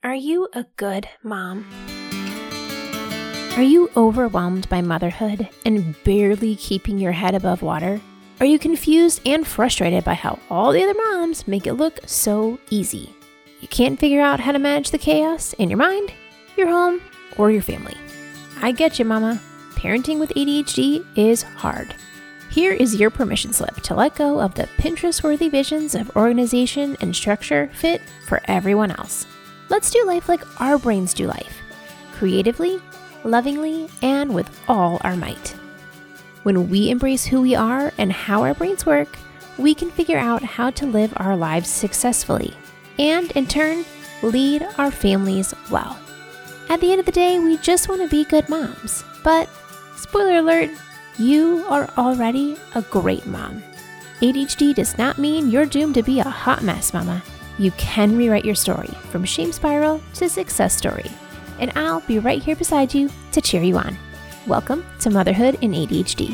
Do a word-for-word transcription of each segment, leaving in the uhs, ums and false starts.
Are you a good mom? Are you overwhelmed by motherhood and barely keeping your head above water? Are you confused and frustrated by how all the other moms make it look so easy? You can't figure out how to manage the chaos in your mind, your home, or your family. I get you, mama. Parenting with A D H D is hard. Here is your permission slip to let go of the Pinterest-worthy visions of organization and structure fit for everyone else. Let's do life like our brains do life, creatively, lovingly, and with all our might. When we embrace who we are and how our brains work, we can figure out how to live our lives successfully and, in turn, lead our families well. At the end of the day, we just want to be good moms. But, spoiler alert, you are already a great mom. A D H D does not mean you're doomed to be a hot mess, mama. You can rewrite your story from shame spiral to success story. And I'll be right here beside you to cheer you on. Welcome to Motherhood in A D H D.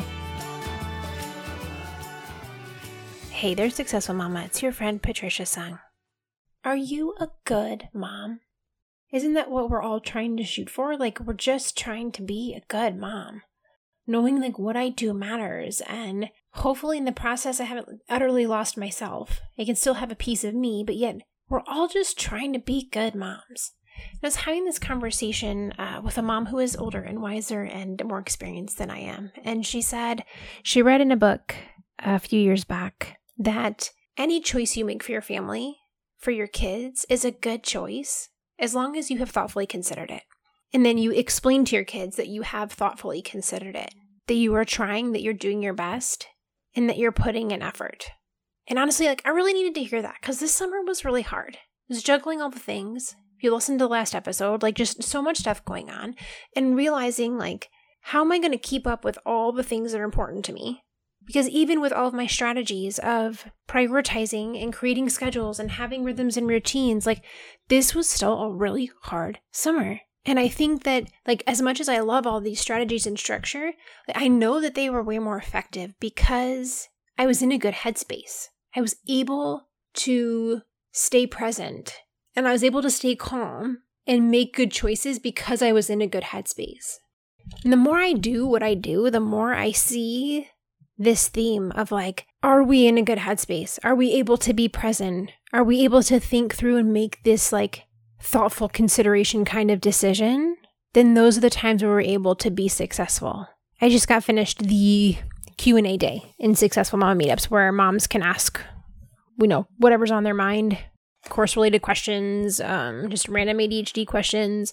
Hey there, Successful Mama. It's your friend Patricia Sung. Are you a good mom? Isn't that what we're all trying to shoot for? Like, we're just trying to be a good mom. Knowing like what I do matters, and hopefully in the process I haven't utterly lost myself. I can still have a piece of me, but yet we're all just trying to be good moms. And I was having this conversation uh, with a mom who is older and wiser and more experienced than I am. And she said she read in a book a few years back that any choice you make for your family, for your kids, is a good choice as long as you have thoughtfully considered it. And then you explain to your kids that you have thoughtfully considered it, that you are trying, that you're doing your best, and that you're putting in effort. And honestly, like, I really needed to hear that because this summer was really hard. I was juggling all the things. If you listened to the last episode, like just so much stuff going on and realizing like, how am I going to keep up with all the things that are important to me? Because even with all of my strategies of prioritizing and creating schedules and having rhythms and routines, like this was still a really hard summer. And I think that, like, as much as I love all these strategies and structure, I know that they were way more effective because I was in a good headspace. I was able to stay present and I was able to stay calm and make good choices because I was in a good headspace. And the more I do what I do, the more I see this theme of like, are we in a good headspace? Are we able to be present? Are we able to think through and make this like thoughtful consideration kind of decision? Then those are the times where we're able to be successful. I just got finished the Q and A day in Successful Mama Meetups where moms can ask, you know, whatever's on their mind, course-related questions, um, just random A D H D questions.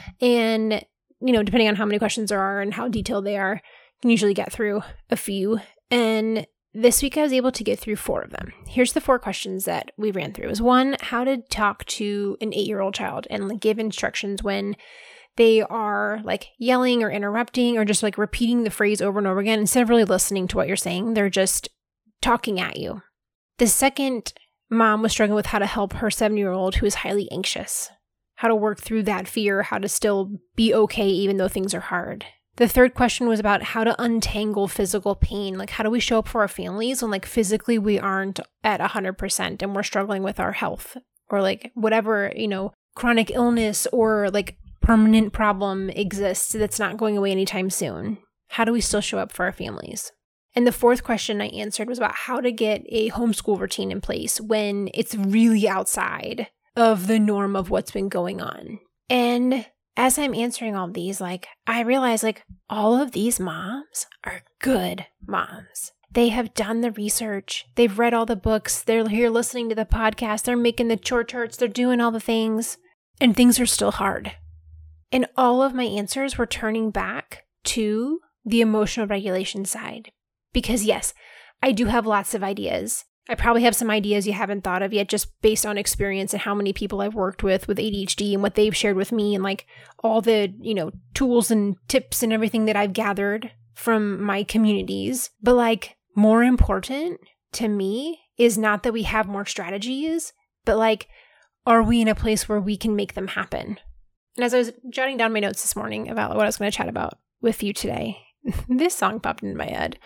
And, you know, depending on how many questions there are and how detailed they are, you can usually get through a few. And this week I was able to get through four of them. Here's the four questions that we ran through. It was one, how to talk to an eight-year-old child and like, give instructions when they are like yelling or interrupting or just like repeating the phrase over and over again. Instead of really listening to what you're saying, they're just talking at you. The second mom was struggling with how to help her seven-year-old who is highly anxious, how to work through that fear, how to still be okay even though things are hard. The third question was about how to untangle physical pain. Like, how do we show up for our families when, like, physically we aren't at one hundred percent and we're struggling with our health or, like, whatever, you know, chronic illness or, like, permanent problem exists that's not going away anytime soon? How do we still show up for our families? And the fourth question I answered was about how to get a homeschool routine in place when it's really outside of the norm of what's been going on. And as I'm answering all these, like, I realize, like, all of these moms are good moms. They have done the research. They've read all the books. They're here listening to the podcast. They're making the chore charts. They're doing all the things. And things are still hard. And all of my answers were turning back to the emotional regulation side. Because, yes, I do have lots of ideas. I probably have some ideas you haven't thought of yet just based on experience and how many people I've worked with with A D H D and what they've shared with me and like all the, you know, tools and tips and everything that I've gathered from my communities. But like more important to me is not that we have more strategies, but like, are we in a place where we can make them happen? And as I was jotting down my notes this morning about what I was going to chat about with you today, this song popped into my head.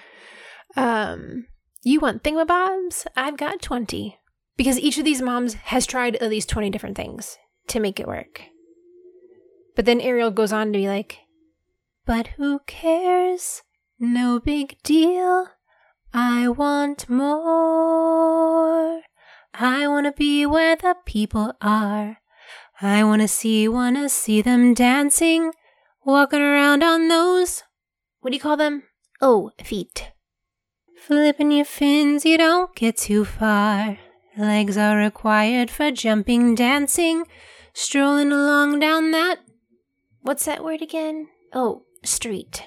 Um... You want thingamabobs? I've got twenty. Because each of these moms has tried at least twenty different things to make it work. But then Ariel goes on to be like, but who cares? No big deal. I want more. I want to be where the people are. I want to see, want to see them dancing, walking around on those, what do you call them? Oh, feet. Flipping your fins, you don't get too far. Legs are required for jumping, dancing, strolling along down that, what's that word again? Oh, street.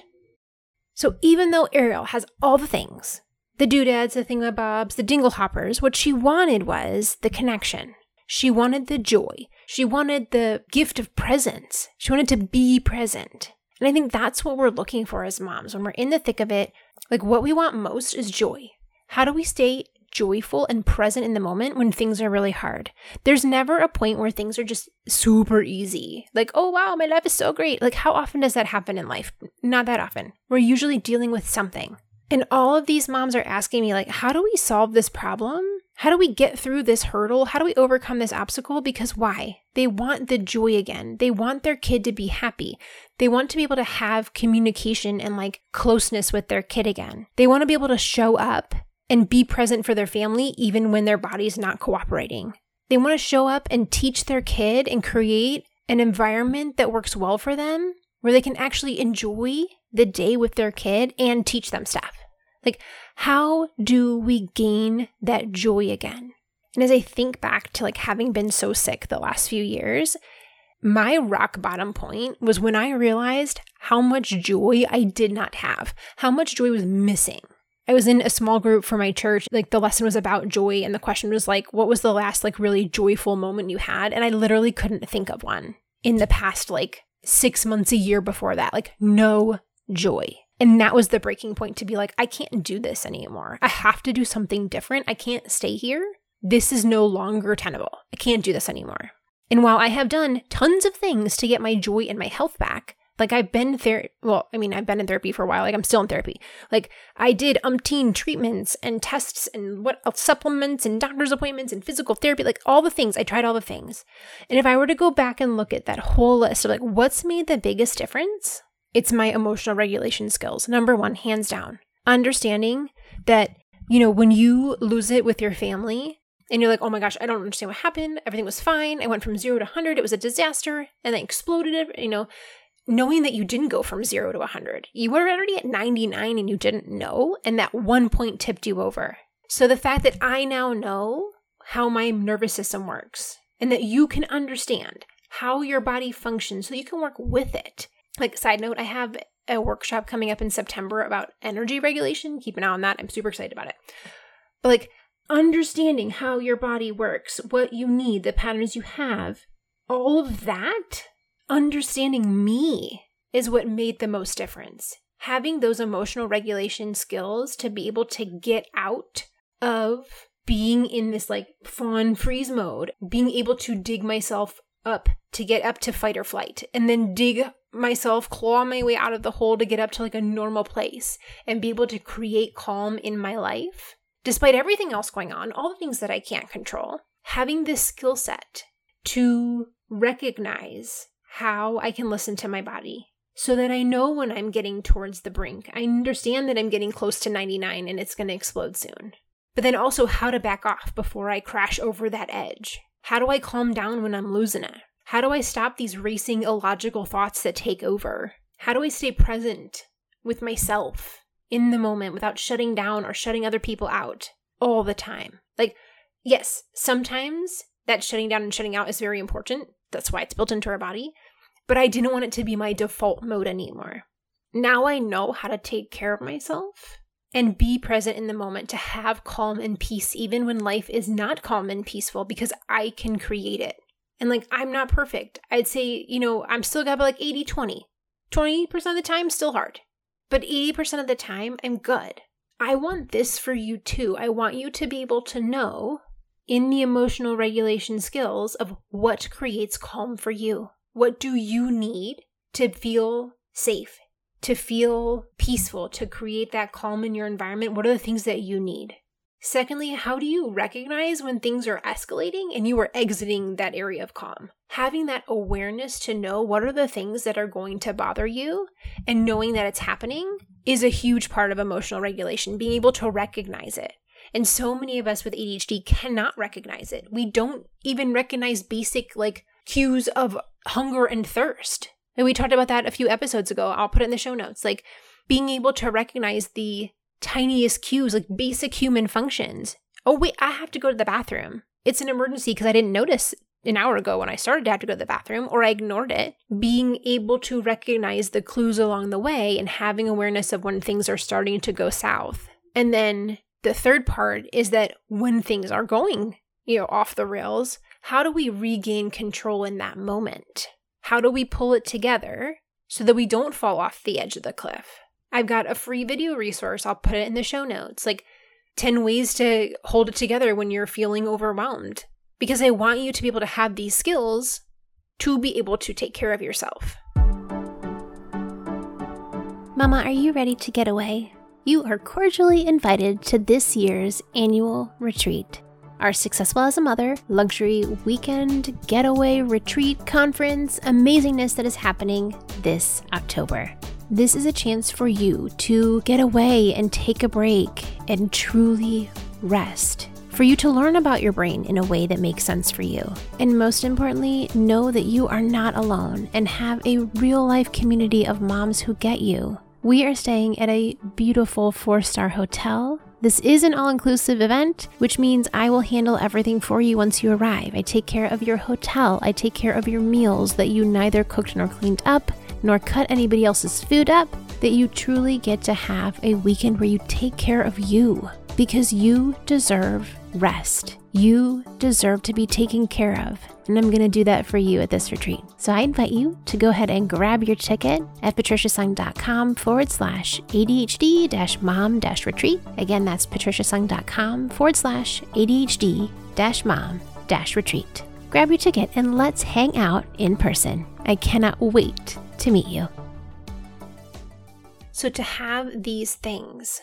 So even though Ariel has all the things, the doodads, the thingamabobs, the dinglehoppers, what she wanted was the connection. She wanted the joy. She wanted the gift of presence. She wanted to be present. And I think that's what we're looking for as moms. When we're in the thick of it, like what we want most is joy. How do we stay joyful and present in the moment when things are really hard? There's never a point where things are just super easy. Like, oh, wow, my life is so great. Like, how often does that happen in life? Not that often. We're usually dealing with something. And all of these moms are asking me, like, how do we solve this problem? How do we get through this hurdle? How do we overcome this obstacle? Because why? They want the joy again. They want their kid to be happy. They want to be able to have communication and like closeness with their kid again. They want to be able to show up and be present for their family even when their body's not cooperating. They want to show up and teach their kid and create an environment that works well for them where they can actually enjoy the day with their kid and teach them stuff. Like, how do we gain that joy again? And as I think back to like having been so sick the last few years, my rock bottom point was when I realized how much joy I did not have, how much joy was missing. I was in a small group for my church. Like the lesson was about joy. And the question was like, what was the last like really joyful moment you had? And I literally couldn't think of one in the past like six months, a year before that. Like no joy. And that was the breaking point to be like, I can't do this anymore. I have to do something different. I can't stay here. This is no longer tenable. I can't do this anymore. And while I have done tons of things to get my joy and my health back, like I've been there, well, I mean, I've been in therapy for a while. Like I'm still in therapy. Like I did umpteen treatments and tests and what else, supplements and doctor's appointments and physical therapy, like all the things. I tried all the things. And if I were to go back and look at that whole list of like, what's made the biggest difference? It's my emotional regulation skills. Number one, hands down. Understanding that, you know, when you lose it with your family and you're like, oh my gosh, I don't understand what happened. Everything was fine. I went from zero to one hundred. It was a disaster. And then exploded, you know, knowing that you didn't go from zero to one hundred. You were already at ninety-nine and you didn't know. And that one point tipped you over. So the fact that I now know how my nervous system works and that you can understand how your body functions so you can work with it. Like, side note, I have a workshop coming up in September about energy regulation. Keep an eye on that. I'm super excited about it. But like, understanding how your body works, what you need, the patterns you have, all of that, understanding me is what made the most difference. Having those emotional regulation skills to be able to get out of being in this like fawn freeze mode, being able to dig myself up to get up to fight or flight, and then dig myself, claw my way out of the hole to get up to like a normal place and be able to create calm in my life. Despite everything else going on, all the things that I can't control, having this skill set to recognize how I can listen to my body so that I know when I'm getting towards the brink. I understand that I'm getting close to ninety-nine and it's going to explode soon. But then also how to back off before I crash over that edge. How do I calm down when I'm losing it? How do I stop these racing illogical thoughts that take over? How do I stay present with myself in the moment without shutting down or shutting other people out all the time? Like, yes, sometimes that shutting down and shutting out is very important. That's why it's built into our body. But I didn't want it to be my default mode anymore. Now I know how to take care of myself and be present in the moment to have calm and peace even when life is not calm and peaceful because I can create it. And like, I'm not perfect. I'd say, you know, I'm still got like eighty twenty. twenty percent of the time, still hard. But eighty percent of the time, I'm good. I want this for you too. I want you to be able to know in the emotional regulation skills of what creates calm for you. What do you need to feel safe, to feel peaceful, to create that calm in your environment? What are the things that you need? Secondly, how do you recognize when things are escalating and you are exiting that area of calm? Having that awareness to know what are the things that are going to bother you and knowing that it's happening is a huge part of emotional regulation, being able to recognize it. And so many of us with A D H D cannot recognize it. We don't even recognize basic like cues of hunger and thirst. And we talked about that a few episodes ago. I'll put it in the show notes. Like being able to recognize the tiniest cues, like basic human functions. Oh, wait, I have to go to the bathroom. It's an emergency because I didn't notice an hour ago when I started to have to go to the bathroom, or I ignored it. Being able to recognize the clues along the way and having awareness of when things are starting to go south. And then the third part is that when things are going, you know, off the rails, how do we regain control in that moment? How do we pull it together so that we don't fall off the edge of the cliff? I've got a free video resource. I'll put it in the show notes, like ten ways to hold it together when you're feeling overwhelmed. Because I want you to be able to have these skills to be able to take care of yourself. Mama, are you ready to get away? You are cordially invited to this year's annual retreat. Our Successful as a Mother luxury weekend getaway retreat conference amazingness that is happening this October. This is a chance for you to get away and take a break and truly rest. For you to learn about your brain in a way that makes sense for you. And most importantly, know that you are not alone and have a real life community of moms who get you. We are staying at a beautiful four-star hotel. This is an all-inclusive event, which means I will handle everything for you once you arrive. I take care of your hotel. I take care of your meals that you neither cooked nor cleaned up, nor cut anybody else's food up, that you truly get to have a weekend where you take care of you because you deserve rest. You deserve to be taken care of. And I'm going to do that for you at this retreat. So I invite you to go ahead and grab your ticket at patriciasung.com forward slash ADHD dash mom dash retreat. Again, that's patriciasung.com forward slash ADHD dash mom dash retreat. Grab your ticket and let's hang out in person. I cannot wait to meet you. So to have these things,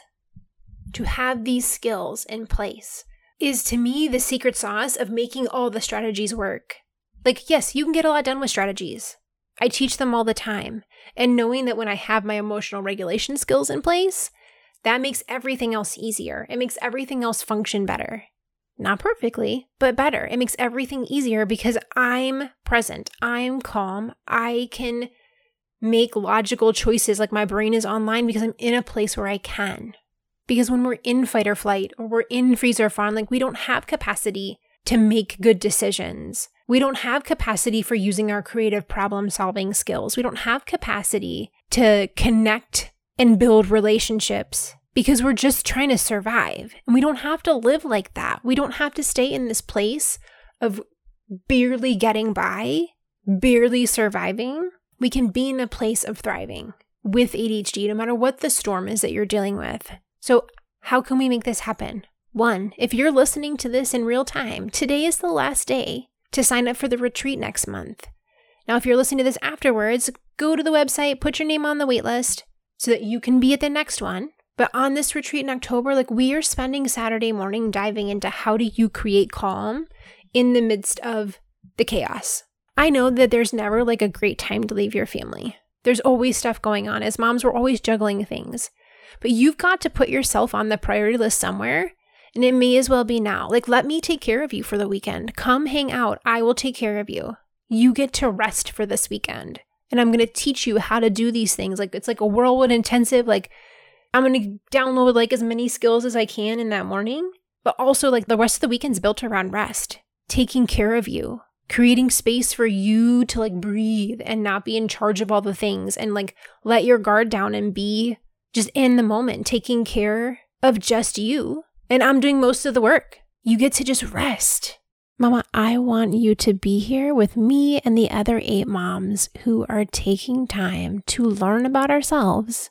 to have these skills in place, is to me the secret sauce of making all the strategies work. Like, yes, you can get a lot done with strategies. I teach them all the time. And knowing that when I have my emotional regulation skills in place, that makes everything else easier. It makes everything else function better. Not perfectly, but better. It makes everything easier because I'm present. I'm calm. I can make logical choices. Like my brain is online because I'm in a place where I can. Because when we're in fight or flight or we're in freeze or fawn, like we don't have capacity to make good decisions. We don't have capacity for using our creative problem solving skills. We don't have capacity to connect and build relationships because we're just trying to survive. And we don't have to live like that. We don't have to stay in this place of barely getting by, barely surviving. We can be in a place of thriving with A D H D, no matter what the storm is that you're dealing with. So how can we make this happen? One, if you're listening to this in real time, today is the last day to sign up for the retreat next month. Now, if you're listening to this afterwards, go to the website, put your name on the wait list so that you can be at the next one. But on this retreat in October, like we are spending Saturday morning diving into how do you create calm in the midst of the chaos. I know that there's never like a great time to leave your family. There's always stuff going on. As moms, we're always juggling things. But you've got to put yourself on the priority list somewhere, and it may as well be now. Like, let me take care of you for the weekend. Come hang out. I will take care of you. You get to rest for this weekend. And I'm going to teach you how to do these things. Like, it's like a whirlwind intensive. Like, I'm going to download like as many skills as I can in that morning. But also, like, the rest of the weekend's built around rest, taking care of you, creating space for you to like breathe and not be in charge of all the things and like let your guard down and be just in the moment, taking care of just you. And I'm doing most of the work. You get to just rest. Mama, I want you to be here with me and the other eight moms who are taking time to learn about ourselves,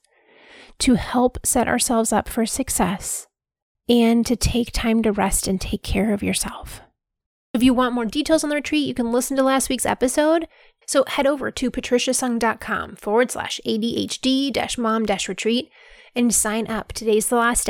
to help set ourselves up for success, and to take time to rest and take care of yourself. If you want more details on the retreat, you can listen to last week's episode. So head over to patriciasung.com forward slash ADHD dash mom dash retreat and sign up. Today's the last day.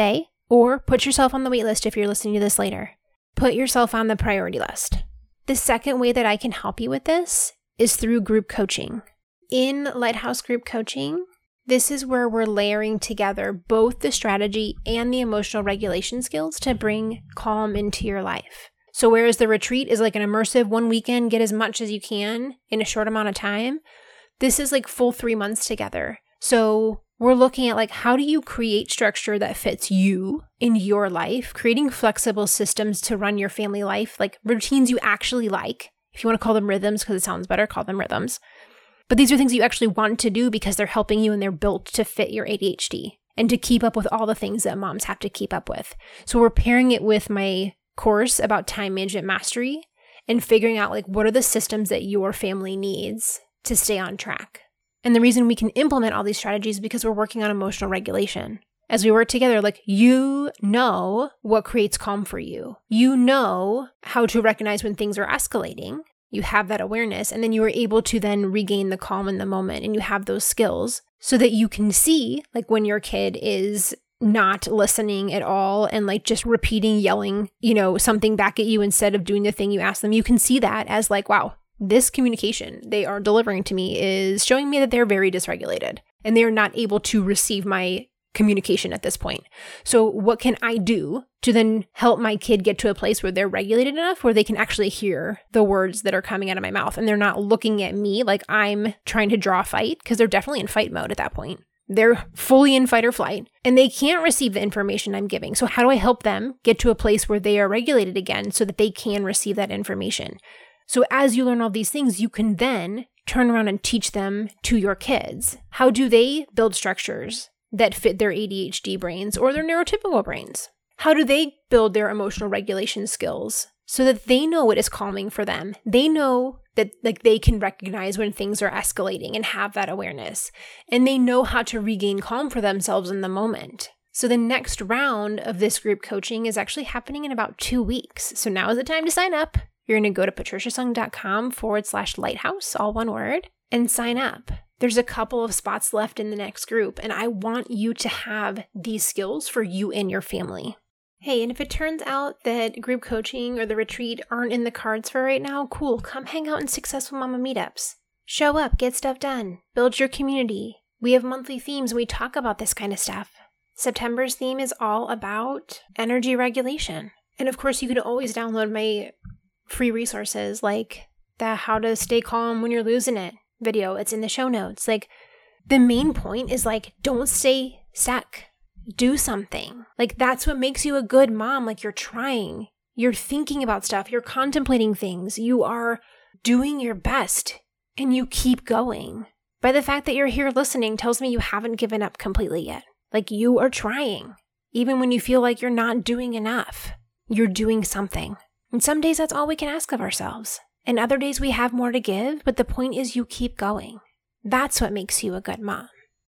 or put yourself on the wait list if you're listening to this later. Put yourself on the priority list. The second way that I can help you with this is through group coaching. In Lighthouse Group Coaching, this is where we're layering together both the strategy and the emotional regulation skills to bring calm into your life. So whereas the retreat is like an immersive one weekend, get as much as you can in a short amount of time, this is like full three months together. So we're looking at like, how do you create structure that fits you in your life, creating flexible systems to run your family life, like routines you actually like. If you want to call them rhythms because it sounds better, call them rhythms. But these are things you actually want to do because they're helping you and they're built to fit your A D H D and to keep up with all the things that moms have to keep up with. So we're pairing it with my course about time management mastery and figuring out like what are the systems that your family needs to stay on track. And the reason we can implement all these strategies is because we're working on emotional regulation. As we work together, like you know what creates calm for you. You know how to recognize when things are escalating. You have that awareness, and then you are able to then regain the calm in the moment, and you have those skills so that you can see like when your kid is not listening at all and like just repeating, yelling, you know, something back at you instead of doing the thing you asked them. You can see that as like, wow, this communication they are delivering to me is showing me that they're very dysregulated and they are not able to receive my communication at this point. So what can I do to then help my kid get to a place where they're regulated enough where they can actually hear the words that are coming out of my mouth and they're not looking at me like I'm trying to draw a fight, because they're definitely in fight mode at that point. They're fully in fight or flight and they can't receive the information I'm giving. So how do I help them get to a place where they are regulated again so that they can receive that information? So as you learn all these things, you can then turn around and teach them to your kids. How do they build structures that fit their A D H D brains or their neurotypical brains? How do they build their emotional regulation skills so that they know what is calming for them? They know that like they can recognize when things are escalating and have that awareness. And they know how to regain calm for themselves in the moment. So the next round of this group coaching is actually happening in about two weeks. So now is the time to sign up. You're going to go to patriciasung.com forward slash lighthouse, all one word, and sign up. There's a couple of spots left in the next group, and I want you to have these skills for you and your family. Hey, and if it turns out that group coaching or the retreat aren't in the cards for right now, cool, come hang out in Successful Mama meetups. Show up, get stuff done, build your community. We have monthly themes and we talk about this kind of stuff. September's theme is all about energy regulation. And of course, you can always download my free resources like the How to Stay Calm When You're Losing It video. It's in the show notes. Like, the main point is like, don't stay stuck. Do something. Like, that's what makes you a good mom. Like, you're trying, you're thinking about stuff, you're contemplating things, you are doing your best, and you keep going. By the fact that you're here listening tells me you haven't given up completely yet. Like, you are trying. Even when you feel like you're not doing enough, you're doing something. And some days that's all we can ask of ourselves. And other days we have more to give, but the point is you keep going. That's what makes you a good mom.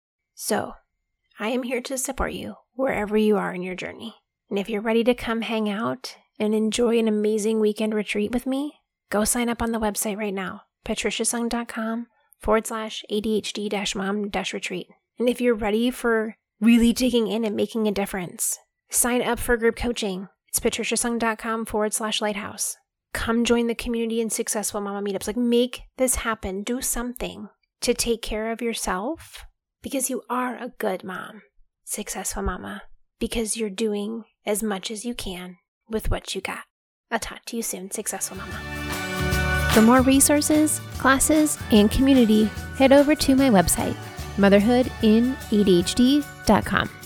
So, I am here to support you wherever you are in your journey. And if you're ready to come hang out and enjoy an amazing weekend retreat with me, go sign up on the website right now, patriciasung.com forward slash ADHD dash mom dash retreat. And if you're ready for really digging in and making a difference, sign up for group coaching. It's patriciasung.com forward slash lighthouse. Come join the community in Successful Mama meetups. Like, make this happen. Do something to take care of yourself because you are a good mom. Successful Mama, because you're doing as much as you can with what you got. I'll talk to you soon, Successful Mama. For more resources, classes, and community, head over to my website, motherhood in A D H D dot com.